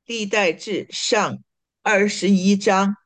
历代志上21章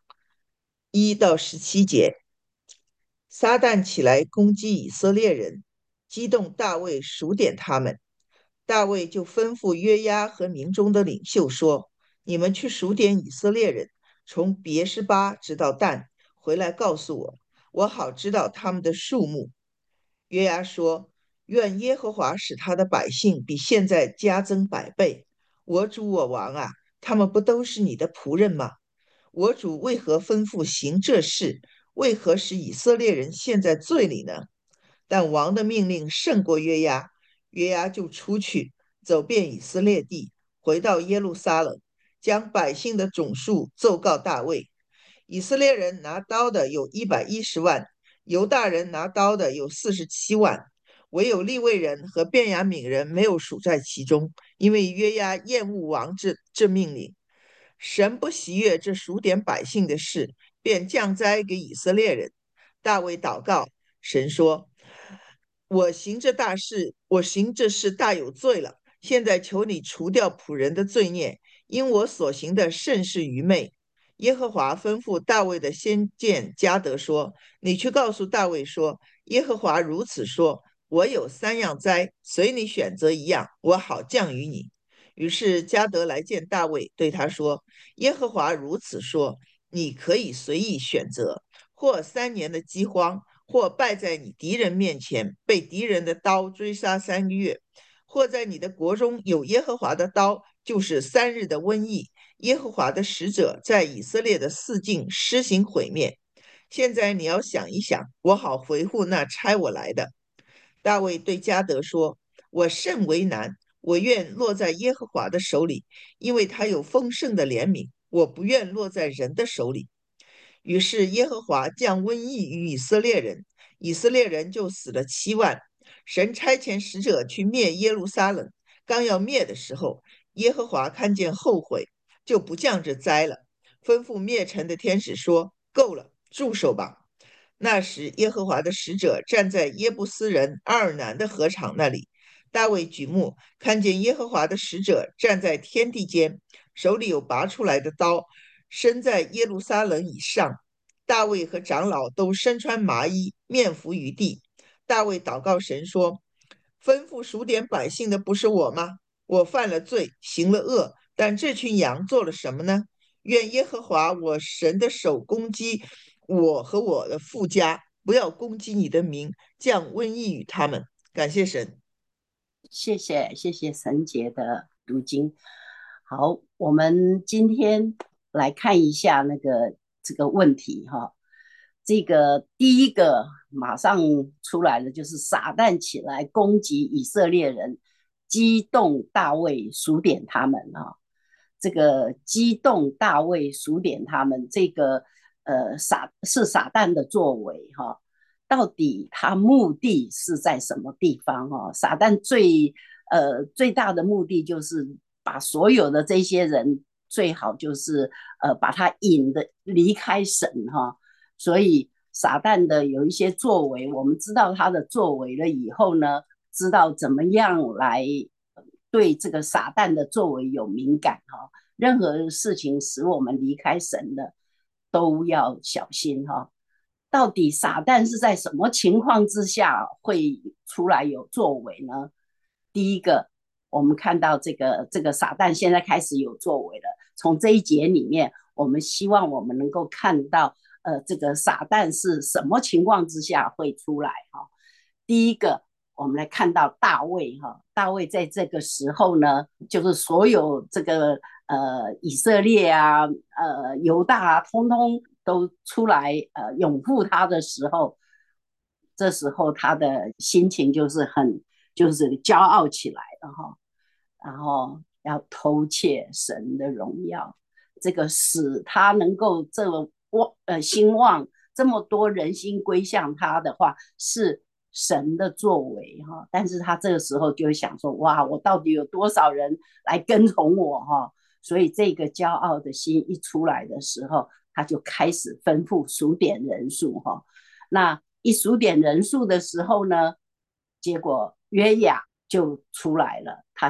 1到17节。撒旦起来攻击以色列人，激动大卫数点他们。大卫就吩咐约押和民中的领袖说：你们去数点以色列人，从别是巴直到但，回来告诉我，我好知道他们的数目。约押说：愿耶和华使他的百姓比现在加增100倍。我主我王啊，他们不都是你的仆人吗？我主为何吩咐行这事？为何使以色列人陷在罪里呢？但王的命令胜过约押，约押就出去走遍以色列地，回到耶路撒冷，将百姓的总数奏告大卫。以色列人拿刀的有110万，犹大人拿刀的有47万，唯有利未人和便雅悯人没有数在其中，因为约押厌恶王这命令。神不喜悦这数点百姓的事，便降灾给以色列人。大卫祷告，神说：我行这大事，我行这事大有罪了。现在求你除掉仆人的罪孽，因我所行的甚是愚昧。耶和华吩咐大卫的先见加得说：你去告诉大卫说，耶和华如此说：我有3样灾，随你选择一样，我好降于你。于是加得来见大卫，对他说：耶和华如此说，你可以随意选择，或3年的饥荒，或败在你敌人面前，被敌人的刀追杀3个月，或在你的国中有耶和华的刀，就是3日的瘟疫。耶和华的使者在以色列的四境施行毁灭。现在你要想一想，我好回复那差我来的。大卫对加得说：我甚为难，我愿落在耶和华的手里，因为他有丰盛的怜悯，我不愿落在人的手里。于是耶和华降瘟疫于以色列人，以色列人就死了7万。神差遣使者去灭耶路撒冷，刚要灭的时候，耶和华看见后悔，就不降这灾了，吩咐灭城的天使说：够了，住手吧。那时耶和华的使者站在耶布斯人阿尔南的河场那里，大卫举目看见耶和华的使者站在天地间，手里有拔出来的刀，身在耶路撒冷以上。大卫和长老都身穿麻衣，面伏于地。大卫祷告神说：吩咐数点百姓的不是我吗？我犯了罪，行了恶，但这群羊做了什么呢？愿耶和华我神的手攻击我和我的父家，不要攻击你的名，降瘟疫与他们。感谢神。 谢谢沈姐的读经。好，我们今天来看一下这个问题哈。这个第一个马上出来的就是撒旦起来攻击以色列人，激动大卫数点他们哈。这个激动大卫数点他们，这个撒旦的作为哈。到底他目的是在什么地方哈？撒旦最大的目的就是把所有的这些人最好就是把他引的离开神哈。所以撒旦的有一些作为，我们知道他的作为了以后呢，知道怎么样来对这个撒旦的作为有敏感哈。任何事情使我们离开神的，都要小心哈。到底撒旦是在什么情况之下会出来有作为呢？第一个，我们看到这个撒旦现在开始有作为了。从这一节里面，我们希望我们能够看到，这个撒旦是什么情况之下会出来哈。第一个，我们来看到大卫哈，大卫在这个时候呢，就是所有这个以色列啊，犹大啊，通通都出来拥护他的时候，这时候他的心情就是骄傲起来了哈。然后要偷窃神的荣耀，这个使他能够兴旺这么多人心归向他的话，是神的作为哈。但是他这个时候就会想说，哇，我到底有多少人来跟从我哈？所以这个骄傲的心一出来的时候，他就开始吩咐数点人数哈。那一数点人数的时候呢，结果约雅就出来了，他就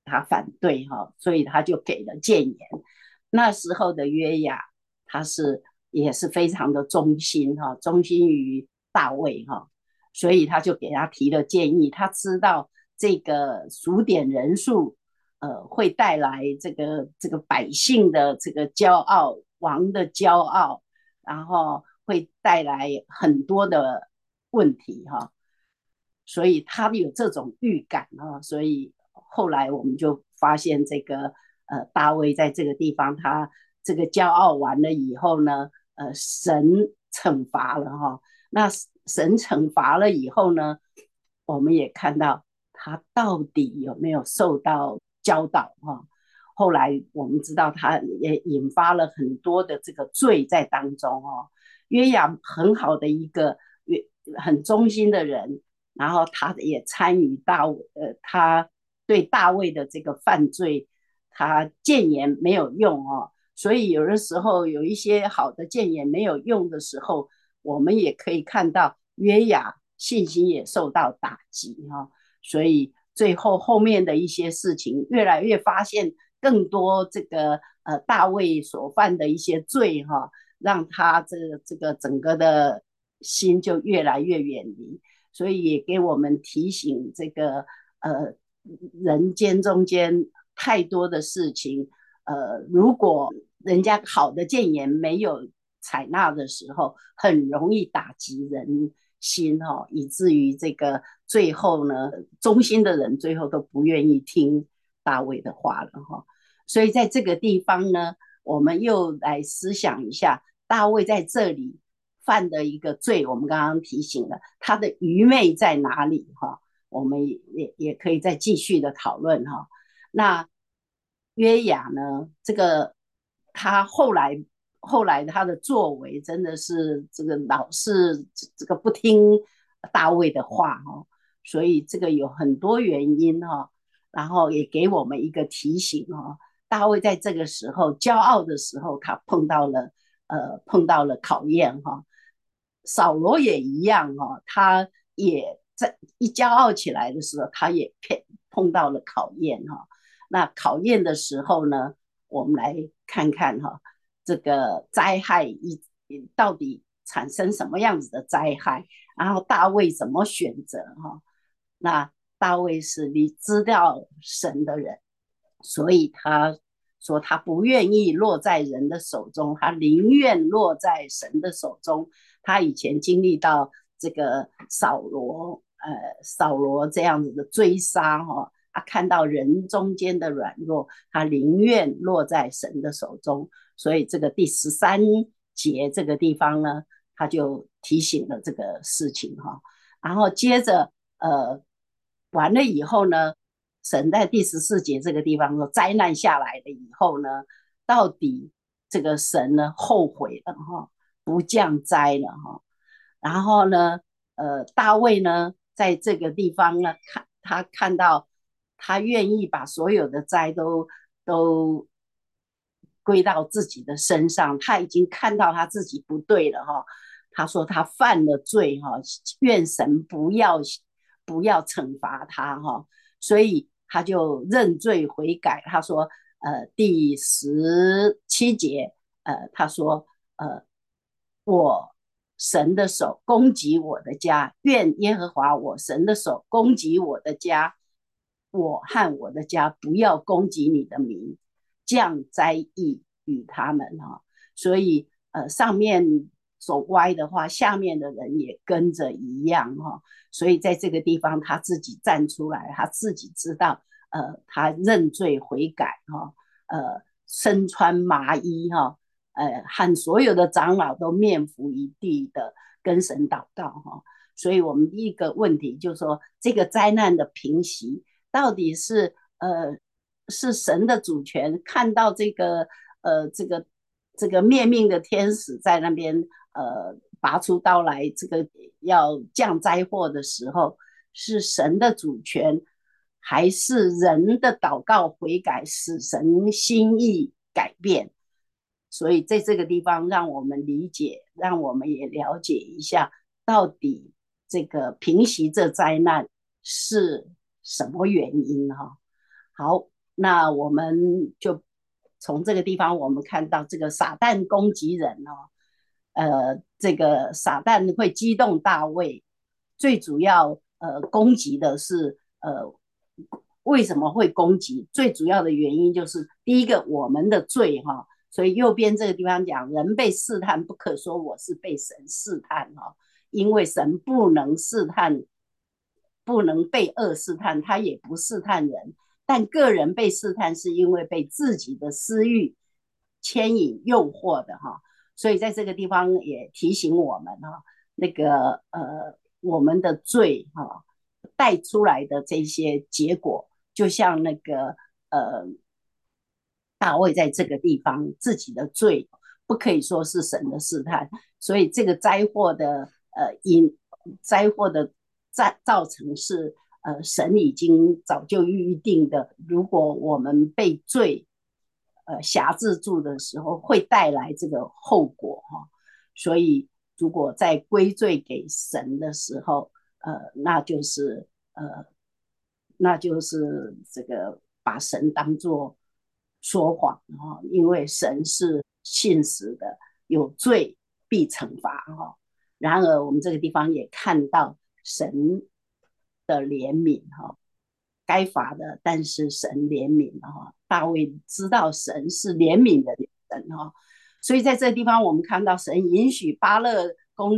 他反对哈，所以他就给了谏言。那时候的约雅，他也是非常的忠心哈，忠心于大卫哈，所以他就给他提了建议。他知道这个数点人数，会带来这个百姓的这个骄傲，王的骄傲，然后会带来很多的问题哈。所以他有这种预感啊，所以后来我们就发现这个大卫在这个地方他这个骄傲完了以后呢，神惩罚了哈。那神惩罚了以后呢，我们也看到他到底有没有受到教导哈。后来我们知道他也引发了很多的这个罪在当中哦。约雅很好的一个很忠心的人，然后他也参与他对大卫的这个犯罪，他谏言没有用哦，所以有的时候有一些好的谏言没有用的时候，我们也可以看到约雅信心也受到打击哈、所以最后后面的一些事情，越来越发现更多这个大卫所犯的一些罪哈、让他这个整个的心就越来越远离。所以也给我们提醒这个呃人间中间太多的事情，如果人家好的谏言没有采纳的时候，很容易打击人心哈、以至于这个最后呢，忠心的人最后都不愿意听大卫的话了哈。所以在这个地方呢，我们又来思想一下，大卫在这里犯的一个罪，我们刚刚提醒了他的愚昧在哪里哈，我们也可以再继续的讨论哈。那约雅呢，这个他后来他的作为真的是这个老是这个不听大卫的话哈，所以这个有很多原因哈，然后也给我们一个提醒哈。大卫在这个时候骄傲的时候，他碰到了考验哈。扫罗也一样哈，他也在一骄傲起来的时候，他也碰到了考验哈。那考验的时候呢，我们来看看哈，这个灾害到底产生什么样子的灾害，然后大卫怎么选择哈？那大卫是你知道神的人，所以他说他不愿意落在人的手中，他宁愿落在神的手中。他以前经历到这个扫罗这样子的追杀哈、他看到人中间的软弱，他宁愿落在神的手中。所以这个第13节这个地方呢，他就提醒了这个事情哈。然后接着完了以后呢，神在第14节这个地方说，灾难下来了以后呢，到底这个神呢后悔了哈，不降灾了哈。然后呢，大卫呢在这个地方呢，他看到他愿意把所有的灾都归到自己的身上，他已经看到他自己不对了哈。他说他犯了罪哈，愿神不要惩罚他哈，所以他就认罪悔改。他说，第17节，他说，我神的手攻击我的家，愿耶和华我神的手攻击我的家，我和我的家不要攻击你的名，降灾异与他们哈。所以上面走歪的话，下面的人也跟着一样哈。所以在这个地方，他自己站出来，他自己知道，他认罪悔改哈，身穿麻衣哈，和所有的长老都面伏一地的跟神祷告哈。所以我们第一个问题就是说，这个灾难的平息到底是神的主权，看到这个灭命的天使在那边拔出刀来，这个要降灾祸的时候，是神的主权，还是人的祷告悔改使神心意改变？所以在这个地方，让我们理解，让我们也了解一下，到底这个平息这灾难是什么原因哈？好， 那我们就从这个地方，我们看到这个撒旦攻击人哦，这个撒旦会激动大卫，最主要攻击的是为什么会攻击？最主要的原因就是第一个我们的罪哈、所以右边这个地方讲，人被试探，不可说我是被神试探哈、因为神不能试探，不能被恶试探，他也不试探人。但个人被试探是因为被自己的私欲牵引、诱惑的哈。所以在这个地方也提醒我们哈，那个我们的罪哈带出来的这些结果，就像那个呃大卫在这个地方自己的罪，不可以说是神的试探，所以这个灾祸的灾祸的造成是神已经早就预定的，如果我们被罪辖制住的时候，会带来这个后果哈。所以如果在归罪给神的时候，那就是这个把神当作说谎哈，因为神是信实的，有罪必惩罚哈。然而我们这个地方也看到神的怜悯哈，该罚的，但是神怜悯哈。大卫知道神是怜悯的神哈，所以在这个地方我们看到神允许巴勒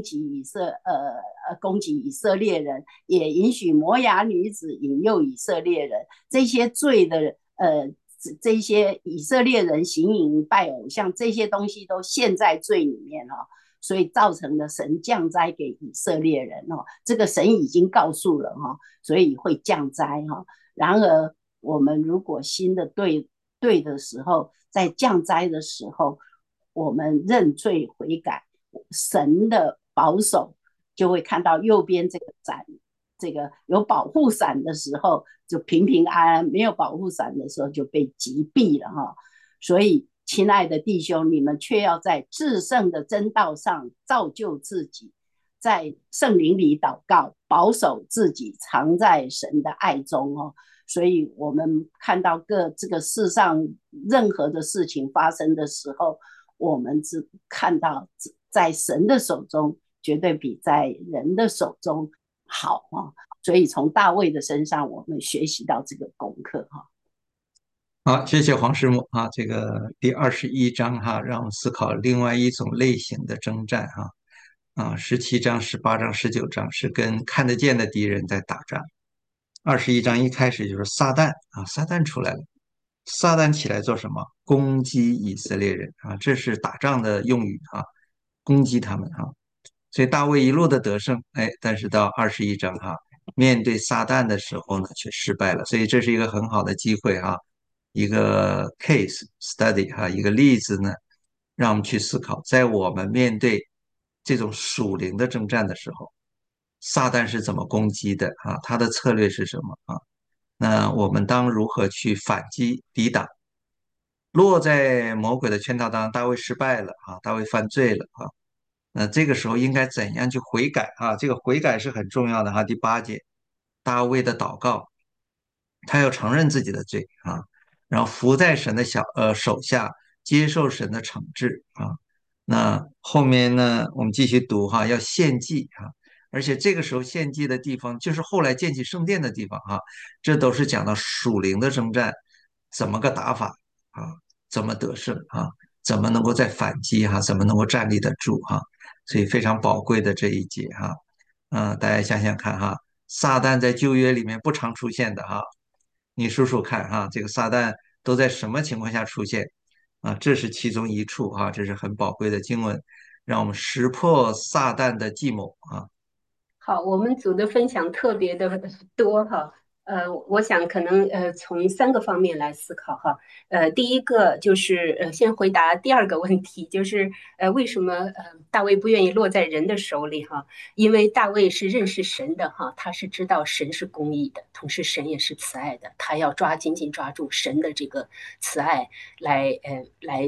攻击以色列人，也允许摩押女子引诱以色列人，这些罪的这些以色列人行淫拜偶像，这些东西都陷在罪里面哈、所以造成了神降灾给以色列人哦，这个神已经告诉了哈、所以会降灾哈、然而我们如果心的对的时候，在降灾的时候，我们认罪悔改，神的保守就会看到右边这个伞，这个有保护伞的时候就平平安安，没有保护伞的时候就被击毙了哈。所以，亲爱的弟兄，你们却要在至圣的真道上造就自己，在圣灵里祷告，保守自己，藏在神的爱中哦。所以我们看到这个世上任何的事情发生的时候，我们只看到在神的手中绝对比在人的手中好啊。所以从大卫的身上，我们学习到这个功课哈。 好，谢谢黄师母啊。这个第21章哈，让我们思考另外一种类型的征战哈。17章、18章、19章是跟看得见的敌人在打仗。21章一开始就是撒旦啊，撒旦出来了。撒旦起来做什么？攻击以色列人啊，这是打仗的用语啊，攻击他们啊。所以大卫一路的得胜，哎，但是到21章哈，面对撒旦的时候呢，却失败了。所以这是一个很好的机会哈，一个 case study 哈，一个例子呢，让我们去思考，在我们面对这种属灵的征战的时候，撒旦是怎么攻击的啊？他的策略是什么啊？那我们当如何去反击抵挡？落在魔鬼的圈套当中，大卫失败了啊，大卫犯罪了啊。那这个时候应该怎样去悔改啊？这个悔改是很重要的哈。第8节，大卫的祷告，他要承认自己的罪啊，然后伏在神的手下，接受神的惩治啊。那后面呢，我们继续读哈，要献祭啊，而且这个时候献祭的地方就是后来建起圣殿的地方哈，这都是讲到属灵的征战怎么个打法啊，怎么得胜啊，怎么能够再反击哈，怎么能够站立得住哈，所以非常宝贵的这一节哈。大家想想看哈，撒旦在旧约里面不常出现的哈，你数数看哈，这个撒旦都在什么情况下出现啊？这是其中一处哈，这是很宝贵的经文，让我们识破撒旦的计谋啊。 好，我们组的分享特别的多哈，我想可能从3个方面来思考哈，第一个就是先回答第2个问题，就是为什么大卫不愿意落在人的手里哈？因为大卫是认识神的哈，他是知道神是公义的，同时神也是慈爱的，他要紧紧抓住神的这个慈爱来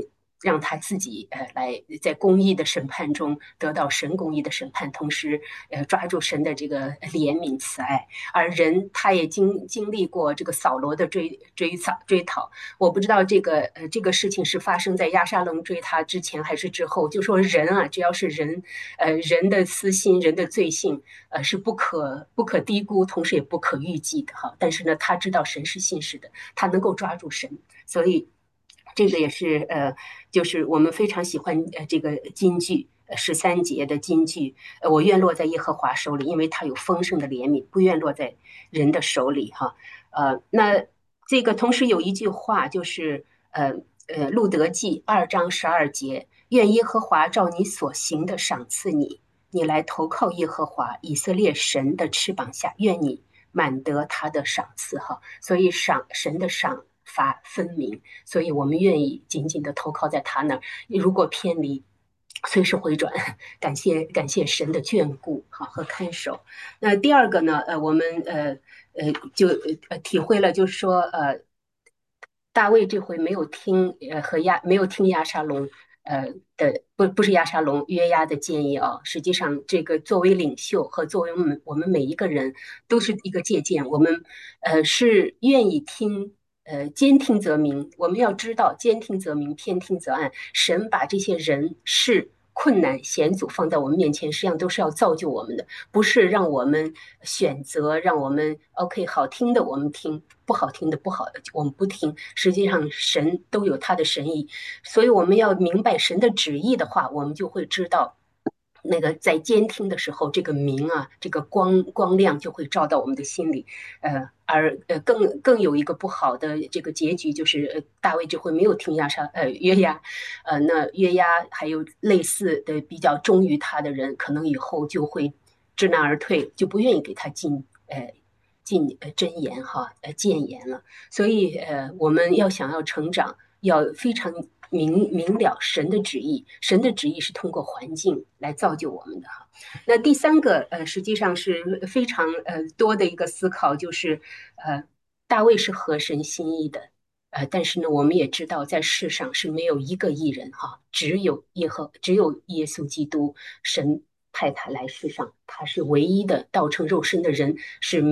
让他自己来在公义的审判中得到神公义的审判，同时抓住神的这个怜悯慈爱。而人他也经历过这个扫罗的追讨。我不知道这个事情是发生在亚沙龙追他之前还是之后。就说人啊，只要是人，人的私心、人的罪性，是不可低估，同时也不可预计的哈。但是呢，他知道神是信实的，他能够抓住神，所以这个也是就是我们非常喜欢这个金句。13节的金句，我愿落在耶和华手里，因为他有丰盛的怜悯，不愿落在人的手里哈。那这个同时有一句话，就是路德记2章12节，愿耶和华照你所行的赏赐你，你来投靠耶和华以色列神的翅膀下，愿你满得他的赏赐哈。所以神的赏罚分明，所以我们愿意紧紧的投靠在他那儿。如果偏离，随时回转，感谢神的眷顾哈和看守。那第二个呢，我们就体会了，就是说大卫这回没有听亚沙龙不是亚沙龙约押的建议啊。实际上，这个作为领袖和作为我们每一个人都是一个借鉴。我们是愿意听。兼听则明，我们要知道兼听则明，偏听则暗。神把这些人事、困难、险阻放在我们面前，实际上都是要造就我们的，不是让我们选择，让我们 OK 好听的我们听，不好听的不好的我们不听。实际上，神都有他的神意，所以我们要明白神的旨意的话，我们就会知道。那个在监听的时候，这个明啊，这个光亮就会照到我们的心里，而更有一个不好的这个结局，就是大卫这回没有听约押，那约押还有类似的比较忠于他的人，可能以后就会知难而退，就不愿意给他进真言哈谏言了。所以我们要想要成长，要非常明了神的旨意，神的旨意是通过环境来造就我们的哈。那第三个实际上是非常多的一个思考，就是大卫是合神心意的。但是呢，我们也知道，在世上是没有一个义人哈，只有耶稣基督，神派他来世上，他是唯一的道成肉身的人，是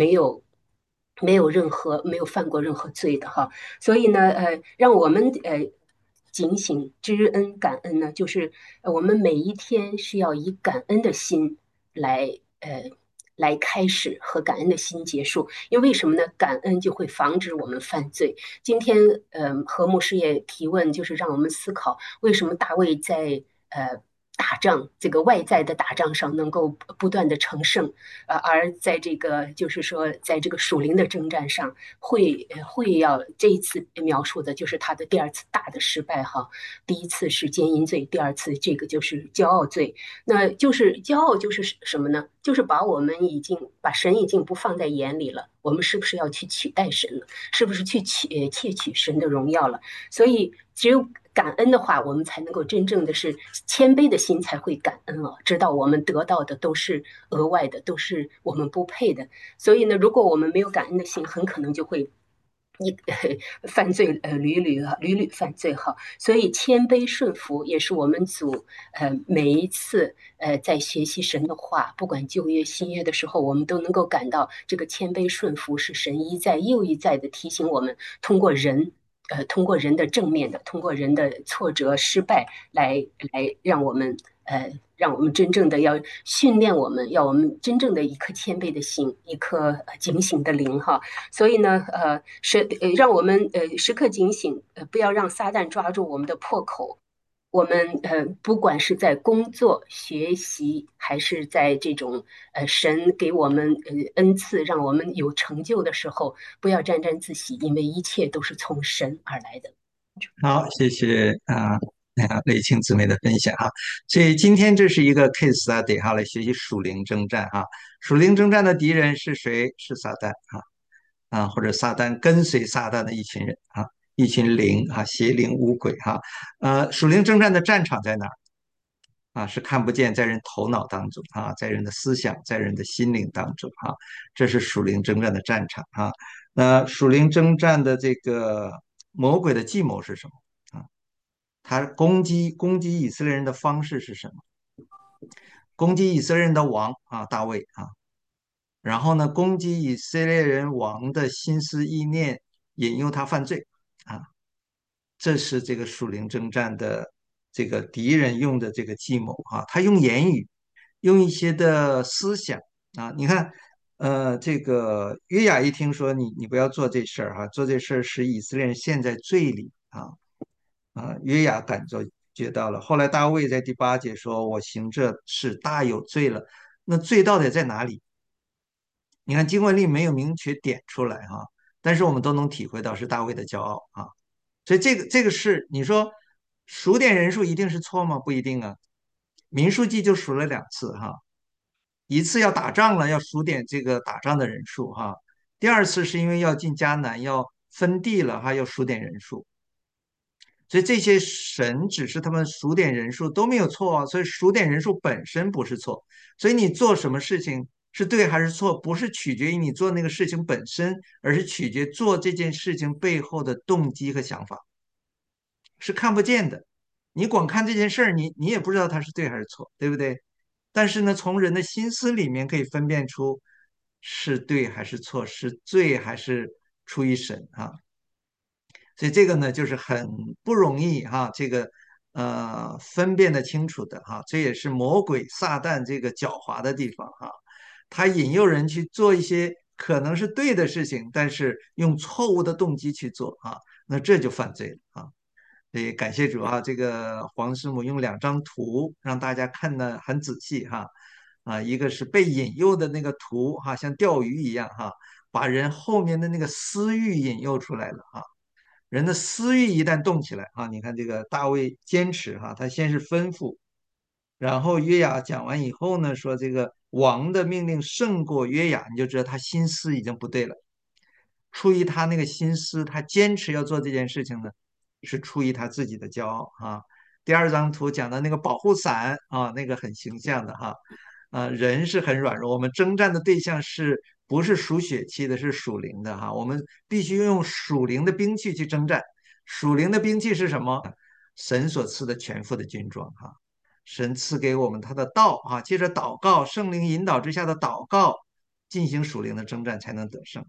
没有犯过任何罪的哈。所以呢，让我们警醒、知恩、感恩呢，就是我们每一天是要以感恩的心来来开始和感恩的心结束。因为什么呢？感恩就会防止我们犯罪。今天何牧师也提问，就是让我们思考为什么大卫在打仗这个外在的打仗上能够不断的成胜，而在这个就是说在这个属灵的征战上会要这一次描述的就是他的第二次大的失败哈。第一次是奸淫罪，第二次这个就是骄傲罪。那就是骄傲就是什么呢？就是把神已经不放在眼里了，我们是不是要去取代神了？是不是去窃取神的荣耀了？所以只有感恩的话，我们才能够真正的是谦卑的心才会感恩啊，知道我们得到的都是额外的，都是我们不配的。所以呢，如果我们没有感恩的心，很可能就会犯罪屡屡犯罪哈。所以谦卑顺服也是我们组每一次在学习神的话，不管旧约新约的时候，我们都能够感到这个谦卑顺服是神一再又一再的提醒我们，通过人的正面的，通过人的挫折、失败来让我们真正的要训练我们，要我们真正的一颗谦卑的心，一颗警醒的灵哈。所以呢，让我们时刻警醒，不要让撒旦抓住我们的破口。我们不管是在工作、学习，还是在这种神给我们恩赐，让我们有成就的时候，不要沾沾自喜，因为一切都是从神而来的。 好，谢谢雷青姊妹的分享哈。所以今天这是一个 case study 哈，来学习属灵征战哈。属灵征战的敌人是谁？是撒旦或者撒旦跟随撒旦的一群人一群灵邪灵污鬼哈。属灵征战的战场在哪儿？是看不见，在人头脑当中在人的思想，在人的心灵当中这是属灵征战的战场那属灵征战的这个魔鬼的计谋是什么？ 他攻击以色列人的方式是什么？攻击以色列人的王啊，大卫啊，然后呢，攻击以色列人王的心思意念，引诱他犯罪啊，这是这个属灵征战的这个敌人用的这个计谋啊，他用言语，用一些的思想啊，你看，这个约雅一听说你不要做这事儿哈，做这事儿使以色列人陷在罪里约雅觉到了。后来大卫在第8节说：“我行这事大有罪了。”那罪到底在哪里？你看经文里没有明确点出来但是我们都能体会到是大卫的骄傲啊。所以这个事，你说数点人数一定是错吗？不一定啊。民数记就数了2次一次要打仗了，要数点这个打仗的人数第二次是因为要进迦南，要分地了要数点人数。所以这些神只是他们数点人数都没有错所以数点人数本身不是错。所以你做什么事情是对还是错，不是取决于你做那个事情本身，而是取决做这件事情背后的动机和想法，是看不见的。你光看这件事儿，你也不知道它是对还是错，对不对？但是呢，从人的心思里面可以分辨出是对还是错，是罪还是出于神所以这个呢，就是很不容易这个分辨得清楚的这也是魔鬼撒旦这个狡猾的地方他引诱人去做一些可能是对的事情，但是用错误的动机去做那这就犯罪了所以感谢主这个黄师母用2张图让大家看得很仔细一个是被引诱的那个图像钓鱼一样把人后面的那个私欲引诱出来了人的私欲一旦动起来你看这个大卫坚持他先是吩咐，然后约雅讲完以后呢，说这个王的命令胜过约雅，你就知道他心思已经不对了。出于他那个心思，他坚持要做这件事情呢，是出于他自己的骄傲第二张图讲的那个保护伞那个很形象的人是很软弱，我们征战的对象不是属血气的，是属灵的我们必须用属灵的兵器去征战。属灵的兵器是什么？神所赐的全副的军装神赐给我们他的道借着祷告，圣灵引导之下的祷告，进行属灵的征战才能得胜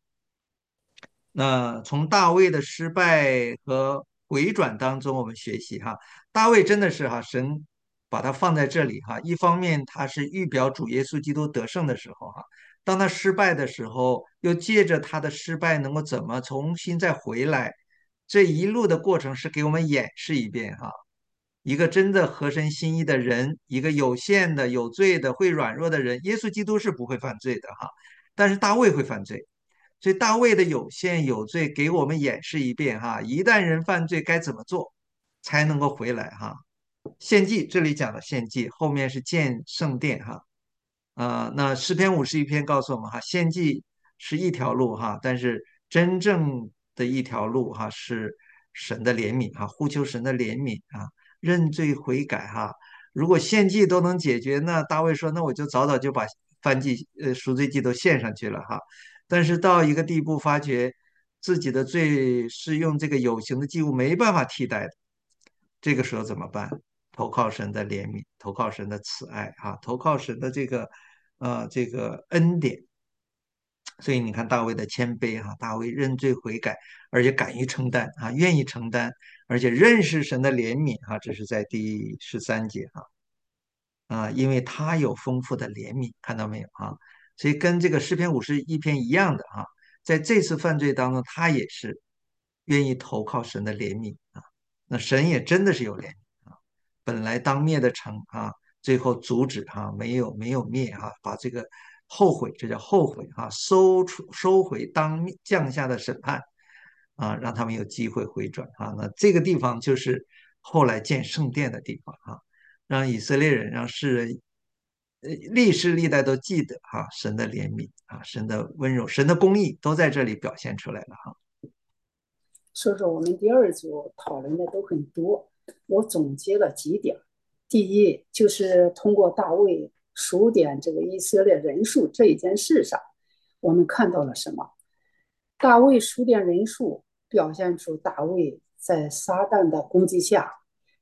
那从大卫的失败和回转当中，我们学习大卫真的是神把他放在这里一方面他是预表主耶稣基督得胜的时候当他失败的时候，又借着他的失败能够怎么重新再回来，这一路的过程是给我们演示一遍一个真的合神心意的人，一个有限的、有罪的、会软弱的人，耶稣基督是不会犯罪的但是大卫会犯罪。所以大卫的有限有罪给我们演示一遍一旦人犯罪该怎么做才能够回来献祭这里讲的献祭，后面是建圣殿那诗篇51篇告诉我们献祭是一条路但是真正的一条路是神的怜悯呼求神的怜悯认罪悔改如果献祭都能解决，那大卫说，那我就早早就把赎罪祭都献上去了但是到一个地步，发觉自己的罪是用这个有形的祭物没办法替代的，这个时候怎么办？投靠神的怜悯，投靠神的慈爱投靠神的这个恩典。所以你看大卫的谦卑大卫认罪悔改，而且敢于承担愿意承担，而且认识神的怜悯这是在第13节因为他有丰富的怜悯，看到没有所以跟这个诗篇51篇一样的在这次犯罪当中，他也是愿意投靠神的怜悯那神也真的是有怜悯本来当灭的城最后阻止没有灭把这个后悔，这叫后悔收回当降下的审判让他们有机会回转那这个地方就是后来建圣殿的地方让以色列人，让世人，历世历代都记得神的怜悯神的温柔，神的公义都在这里表现出来了说说我们第二组讨论的都很多，我总结了几点。第一，就是通过大卫数点这个以色列人数这一件事上，我们看到了什么？大卫数点人数，表现出大卫在撒旦的攻击下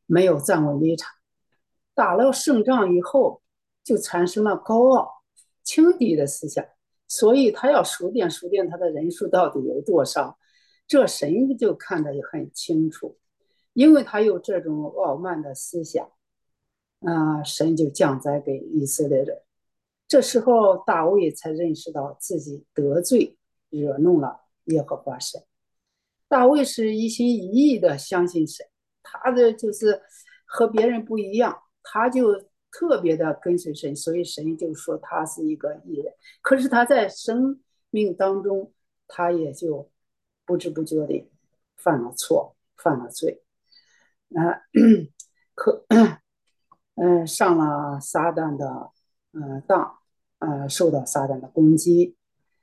没有站稳立场。打了胜仗以后，就产生了高傲、轻敌的思想，所以他要数点数点他的人数到底有多少，这神就看得也很清楚，因为他有这种傲慢的思想，神就降灾给以色列人。这时候大卫才认识到自己得罪惹怒了耶和华神。大卫是一心一意的相信神，他的就是和别人不一样，他就特别的跟随神，所以神就说他是一个艺人。可是他在生命当中，他也就不知不觉的犯了错，犯了罪，可上了撒旦的当，受到撒旦的攻击，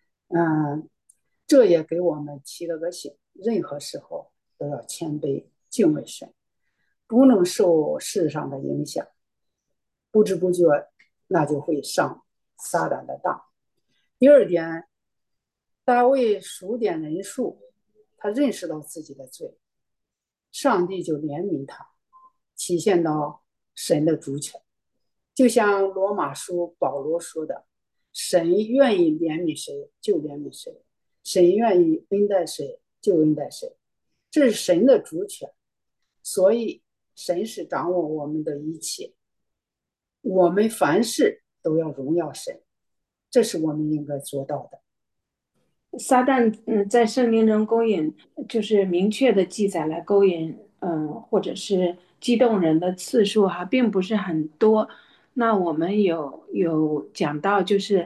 这也给我们提了个醒，任何时候都要谦卑敬畏神，不能受世上的影响，不知不觉那就会上撒旦的当。第二点，大卫数点人数，他认识到自己的罪，上帝就怜悯他，体现到神的主权。就像罗马书保罗说的，神愿意怜悯谁就怜悯谁，神愿意恩待谁就恩待谁，这是神的主权。所以神是掌握我们的一切，我们凡事都要荣耀神，这是我们应该做到的。 撒旦在圣经中勾引，就是明确的记载了勾引或者是激动人的次数哈，并不是很多。那我们有讲到，就是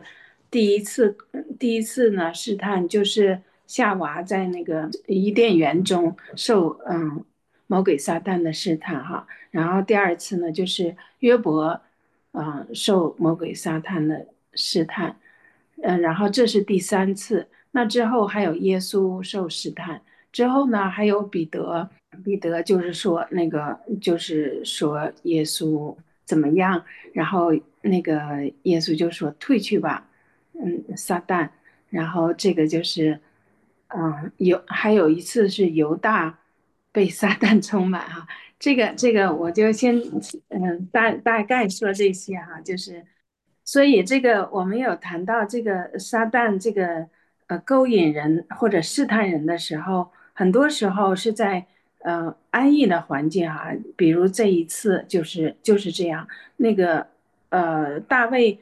第一次呢试探，就是夏娃在那个伊甸园中受魔鬼撒旦的试探哈。然后第二次呢，就是约伯受魔鬼撒旦的试探，然后这是第三次。那之后还有耶稣受试探，之后呢还有彼得，彼得就是说那个就是说耶稣怎么样，然后那个耶稣就说退去吧，撒旦，然后这个就是还有一次是犹大被撒旦充满哈，这个我就先大概说这些哈，就是所以这个我们有谈到这个撒旦这个勾引人或者试探人的时候，很多时候是在安逸的环境啊，比如这一次就是这样，那个大卫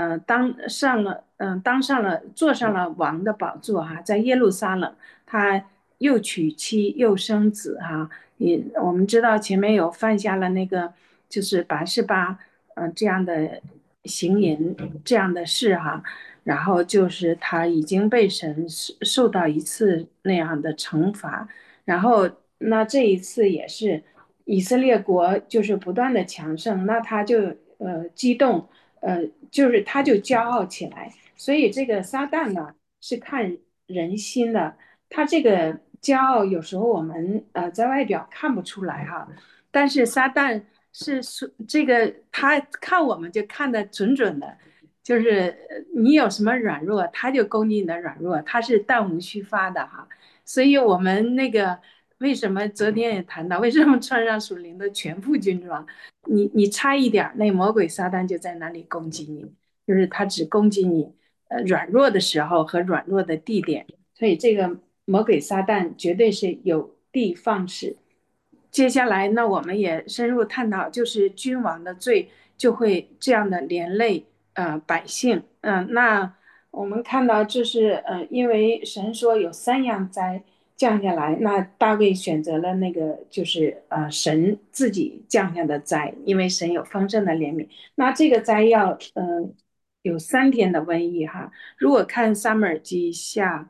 当上了坐上了王的宝座哈、在耶路撒冷，他又娶妻又生子哈、我们知道前面有犯下了那个就是拔示巴这样的行淫这样的事哈、然后就是他已经被神受到一次那样的惩罚，然后那这一次也是以色列国就是不断的强盛，那他就激动，就是他就骄傲起来，所以这个撒旦呢是看人心的，他这个骄傲有时候我们在外表看不出来哈，但是撒旦是这个他看我们就看得准准的。就是你有什么软弱，他就攻击你的软弱，他是弹无虚发的哈。所以我们那个为什么昨天也谈到，为什么穿上属灵的全副军装？你差一点，那魔鬼撒旦就在那里攻击你，就是他只攻击你软弱的时候和软弱的地点。所以这个魔鬼撒旦绝对是有的放矢。接下来，那我们也深入探讨，就是君王的罪就会这样的连累百姓。那我们看到这是因为神说有3样灾降下来，那大卫选择了那个就是神自己降下的灾，因为神有丰盛的怜悯。那这个灾要有3天的瘟疫哈。如果看撒母耳记下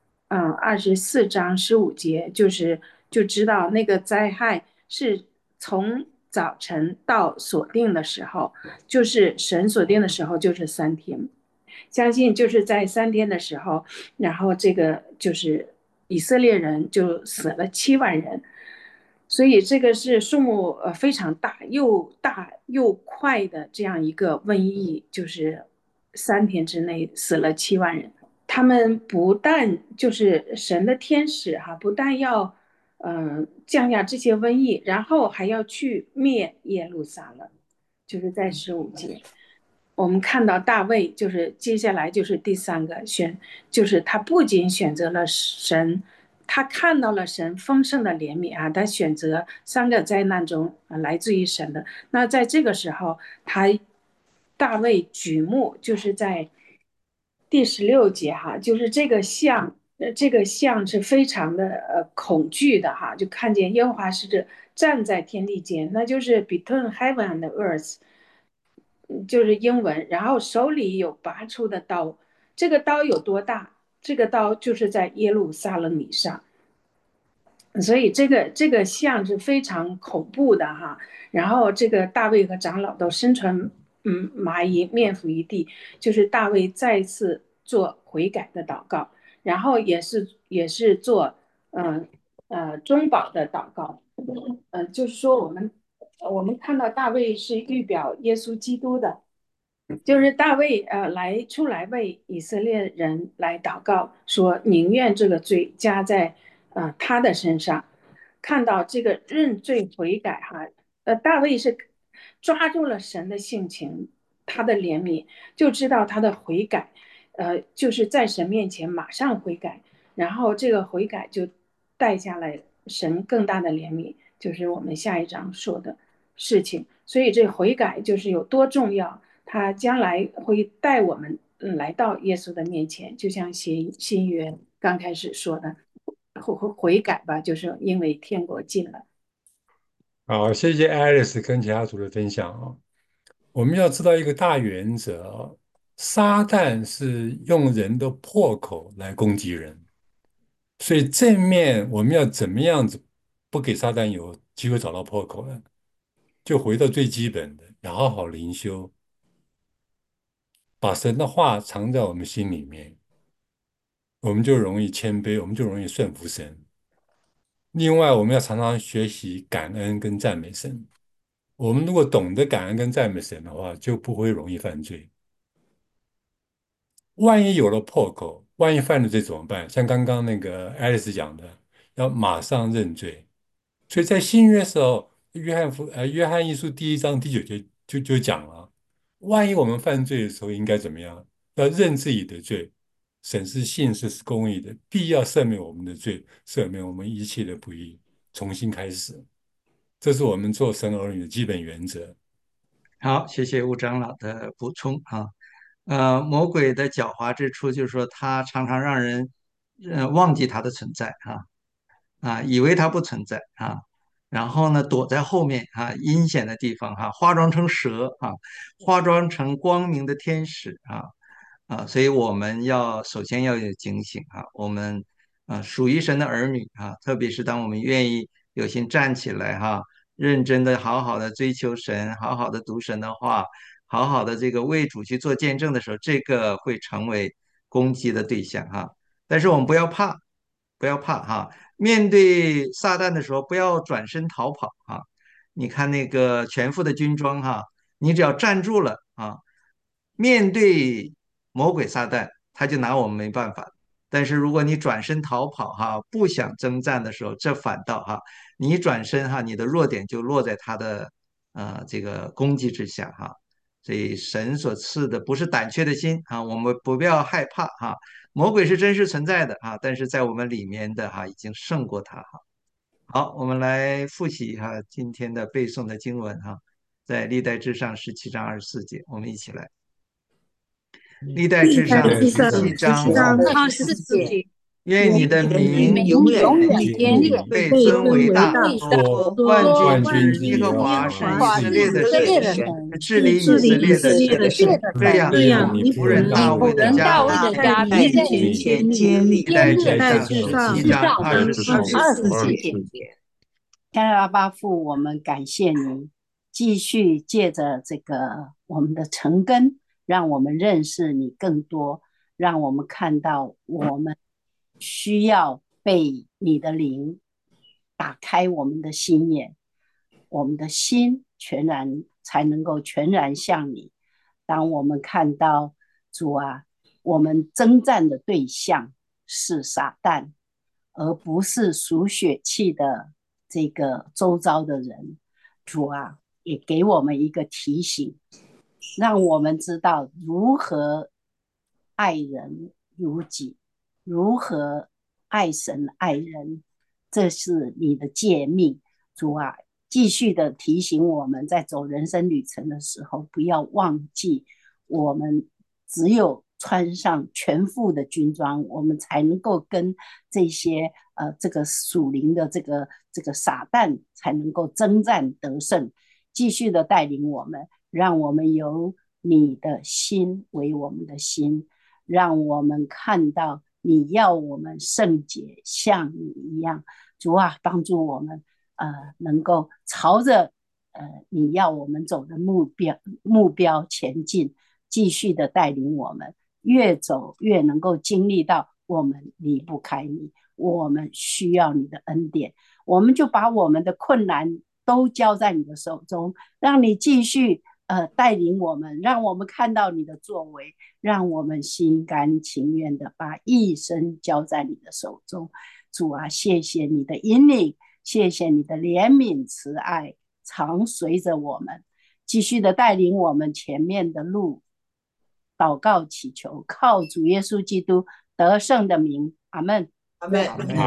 24章15节，就知道那个灾害是从早晨到所定的时候，就是神所定的时候就是3天。相信就是在3天的时候，然后这个就是以色列人就死了7万人，所以这个是数目非常大又快的这样一个瘟疫，就是3天之内死了7万人。他们不但就是神的天使哈，不但要降下这些瘟疫，然后还要去灭耶路撒冷，就是在15节。我们看到大卫，就是接下来就是第3个就是他不仅选择了神，他看到了神丰盛的怜悯啊，他选择3个灾难中来自于神的。那在这个时候，大卫举目就是在第16节哈，就是这个像是非常的恐惧的哈，就看见耶和华使者站在天地间，那就是 between heaven and earth，就是英文，然后手里有拔出的刀，这个刀有多大？这个刀就是在耶路撒冷以上，所以这个像是非常恐怖的哈。然后这个大卫和长老都身穿麻衣，面伏于地，就是大卫再次做悔改的祷告，然后也是做中保的祷告。就是说我们看到大卫是预表耶稣基督的，就是大卫出来为以色列人来祷告，说宁愿这个罪加在他的身上。看到这个认罪悔改哈，大卫是抓住了神的性情，他的怜悯，就知道他的悔改，就是在神面前马上悔改，然后这个悔改就带下来神更大的怜悯，就是我们下一章说的事情。所以这悔改就是有多重要，他将来会带我们来到耶稣的面前，就像新约刚开始说的，悔改吧，就是因为天国近了。 好，谢谢 Alice 跟其他组的分享啊。我们要知道一个大原则啊，撒旦是用人的破口来攻击人，所以正面我们要怎么样子不给撒旦有机会找到破口呢？就回到最基本的，要好好灵修，把神的话藏在我们心里面，我们就容易谦卑，我们就容易顺服神。另外，我们要常常学习感恩跟赞美神。我们如果懂得感恩跟赞美神的话，就不会容易犯罪。万一有了破口，万一犯了罪怎么办？像刚刚那个爱丽丝讲的，要马上认罪。所以在新约的时候，约翰一书第1章第9节就讲了，万一我们犯罪的时候应该怎么样？要认自己的罪，审是信实是公义的，必要赦免我们的罪，赦免我们一切的不义，重新开始。这是我们做神儿女的基本原则。 好，谢谢吴长老的补充啊。魔鬼的狡猾之处就是说，他常常让人忘记他的存在以为他不存在然后呢，躲在后面阴险的地方化妆成蛇化妆成光明的天使所以我们首先要有警醒我们属于神的儿女特别是当我们愿意有心站起来认真的好好的追求神，好好的读神的话，好好的这个为主去做见证的时候，这个会成为攻击的对象但是我们不要怕，不要怕面对撒旦的时候，不要转身逃跑你看那个全副的军装你只要站住了面对魔鬼撒旦，他就拿我们没办法。但是如果你转身逃跑不想征战的时候，这反倒你转身你的弱点就落在他的这个攻击之下所以神所赐的不是胆怯的心我们不要害怕魔鬼是真实存在的但是在我们里面的已经胜过他好，我们来复习今天的背诵的经文在历代志上17章24节，我们一起来。历代志上第十七章 24节， 愿你的名永远坚立被被尊为大， 多万万军之军之耶和耶华和华是以色列的神，是治理以治理色列以色列的神。 神。 这样， 这样， 你仆人大卫的家在你面前坚立。 历代志志上上 17章24节。 天父阿爸父，我们感谢你，继续借着这个我们的诚根，让我们认识你更多，让我们看到我们需要被你的灵打开我们的心眼，我们的心才能够全然向你。当我们看到主啊，我们征战的对象是撒旦， 而不是属血气的这个周遭的人。主啊，也给我们一个提醒，让我们知道如何爱人如己，如何爱神爱人，这是你的诫命。主啊，继续的提醒我们，在走人生旅程的时候，不要忘记，我们只有穿上全副的军装，我们才能够跟这些这个属灵的这个撒旦才能够征战得胜。继续的带领我们，让我们由你的心为我们的心，让我们看到你要我们圣洁，像你一样。主啊，帮助我们能够朝着你要我们走的目标前进，继续的带领我们，越走越能够经历到我们离不开你，我们需要你的恩典。我们就把我们的困难都交在你的手中，让你继续带领我们，让我们看到你的作为，让我们心甘情愿的把一生交在你的手中。主啊，谢谢你的引领，谢谢你的怜悯慈爱，常随着我们，继续的带领我们前面的路。祷告祈求，靠主耶稣基督得胜的名，阿们。 阿们。